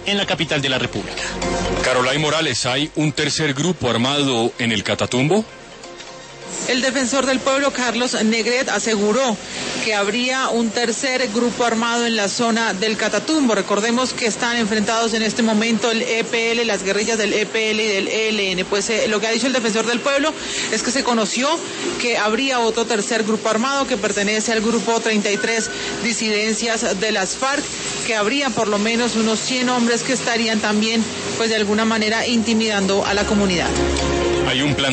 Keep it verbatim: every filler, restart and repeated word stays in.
en la capital de la República. Carolay Morales, ¿hay un tercer grupo armado en el Catatumbo? El defensor del pueblo, Carlos Negret, aseguró que habría un tercer grupo armado en la zona del Catatumbo. Recordemos que están enfrentados en este momento el E P L, las guerrillas del E P L y del E L N. Pues eh, lo que ha dicho el defensor del pueblo es que se conoció que habría otro tercer grupo armado que pertenece al grupo treinta y tres disidencias de las FARC, que habría por lo menos unos cien hombres que estarían también, pues de alguna manera, intimidando a la comunidad. Hay un plan